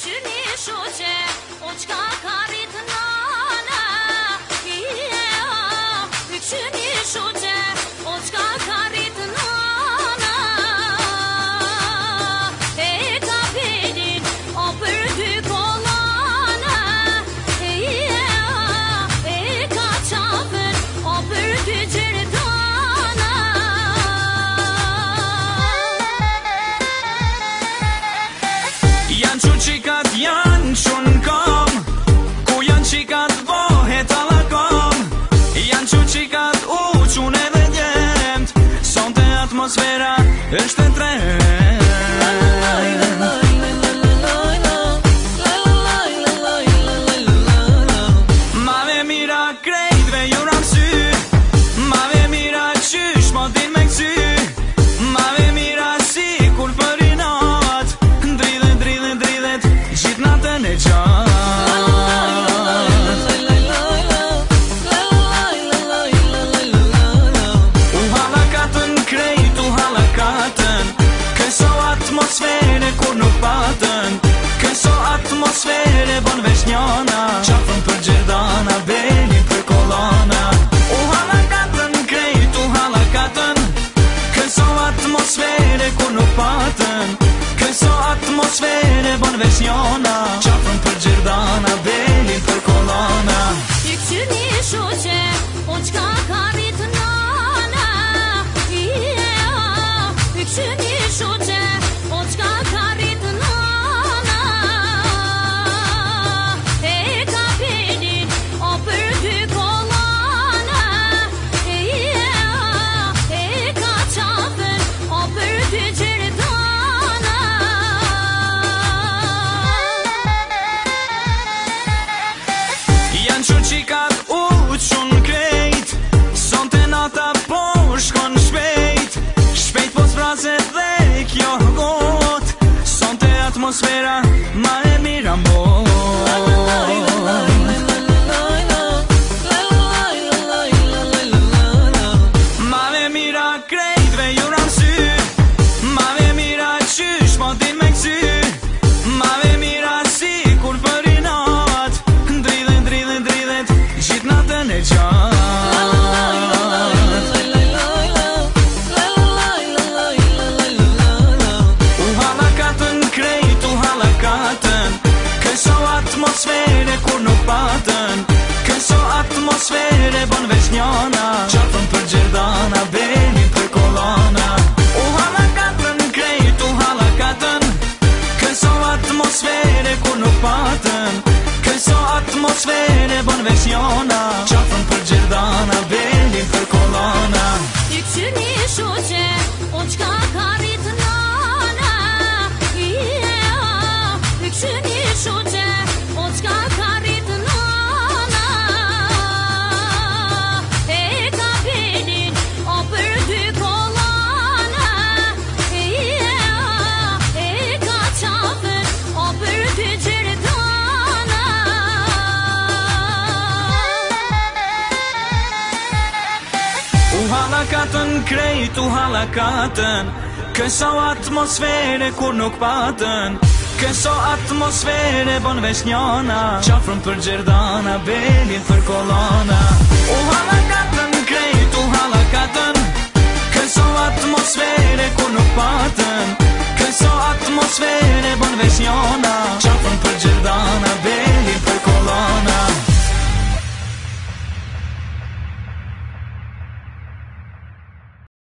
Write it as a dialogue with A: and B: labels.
A: Yükçünü şoce, oçka karit nana. Yükçünü şoce, oçka karit nana. Eka pelin, o pürdük olana. Eka çapın, o pürdük cerdana.
B: Janë që qikat janë që në kam, ku janë qikat vohet alla kam. Janë që qikat u qune dhe djemt, sonte atmosfera është e tremt. Mave mira krejtve jura m'sy, mave mira qysh mo din me kësy, mave mira si kur për i nat, dridhet gjithë natën e gjatë. U halakatën krejt, u halakatën, këso atmosfere kur nuk patën, këso atmosfere bon veç njana, qafën për gjerdana, belin për kolona. U halakatën krejt, u halakatën, këso atmosfere kur nuk patën, këso atmosfere bon veç njana, qafën për gjerdana, belin për kolona.
A: Yükçünü şoce, oçka karit nana. Yükçünü şoce, oçka karit nana. Eka pelin, o pürdük olana. Eka çapın, o pürdük cerdana.
B: Janë që qikat u qunë krejt, sonte nata po shkon shpejt, shpejt po s'vraset dhe kjo got, sonte atmosfera ma e mira mbot. Mave mira krejtve jura m'sy, mave mira qysh mo din me kësy, mave mira si kur për i nat, dridhet gjithë natën e gjatë. U halakatën krejt, u halakatën, këso atmosfere kur nuk patën, këso atmosfere bon veç njana, qafën për gjerdana, belin për kolona. U halakatën krejt, u halakatën, këso atmosfere kur nuk patën, këso atmosfere bon veç njana, qafën për gjerdana, belin për kolona.
A: Yükçünü şoce, oçka karit nana. Yükçünü şoce, oçka karit nana. Eka pelin, o pürdük olana. Eka çapın, o pürdük cerdana.
B: U halakatën krejt, u halakatën, këso atmosfere kur nuk patën, këso atmosfere bon veç njana, qafën për gjerdana, belin për kolona. U halakatën krejt, u halakatën, këso atmosfere kur nuk patën, këso atmosfere bon veç njana,